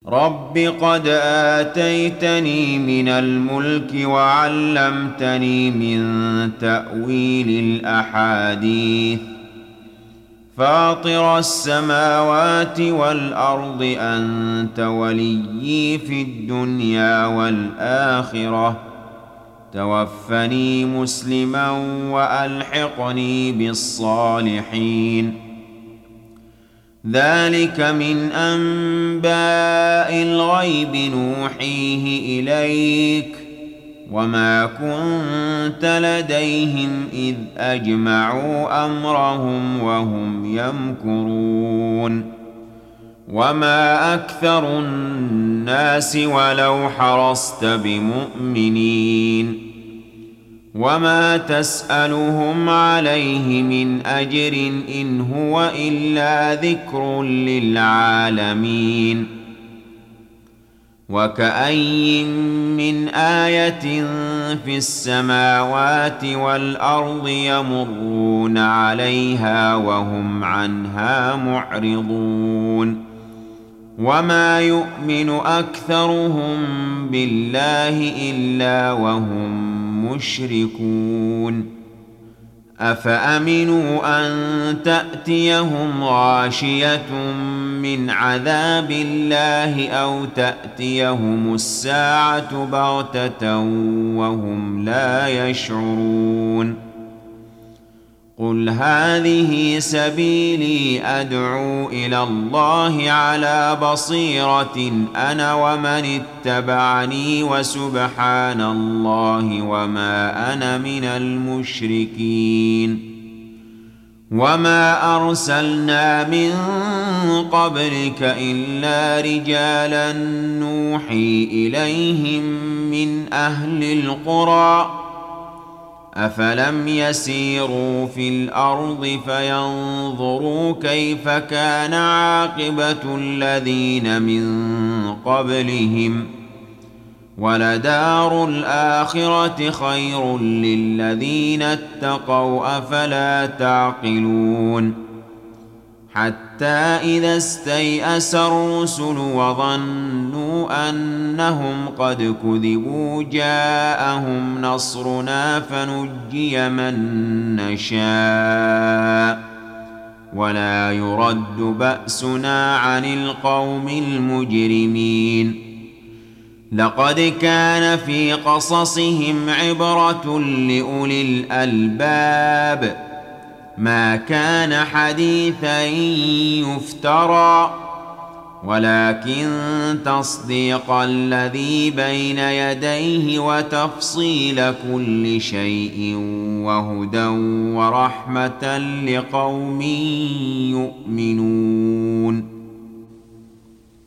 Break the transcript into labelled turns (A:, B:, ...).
A: رب قد آتيتني من الملك وعلمتني من تأويل الأحاديث فاطر السماوات والأرض أنت وليي في الدنيا والآخرة توفني مسلما وألحقني بالصالحين ذلك من أنباء الغيب نوحيه إليك وما كنت لديهم إذ أجمعوا أمرهم وهم يمكرون وما أكثر الناس ولو حرصت بمؤمنين وما تسألهم عليه من أجر إن هو إلا ذكر للعالمين وكأين من آية في السماوات والأرض يمرون عليها وهم عنها معرضون وما يؤمن أكثرهم بالله إلا وهم مشركون أفأمنوا أن تأتيهم غاشية من عذاب الله أو تأتيهم الساعة بغتة وهم لا يشعرون قل هذه سبيلي أدعو إلى الله على بصيرة أنا ومن اتبعني وسبحان الله وما أنا من المشركين وما أرسلنا من قبلك إلا رجالا نوحي إليهم من أهل القرى أفلم يسيروا في الأرض فينظروا كيف كان عاقبة الذين من قبلهم ولدار الآخرة خير للذين اتقوا أفلا تعقلون حتى إذا استيأس الرسل وظنوا أنهم قد كذبوا جاءهم نصرنا فنجي من نشاء ولا يرد بأسنا عن القوم المجرمين لقد كان في قصصهم عبرة لأولي الألباب ما كان حديثا يفترى ولكن تصديق الذي بين يديه وتفصيل كل شيء وهدى ورحمة لقوم يؤمنون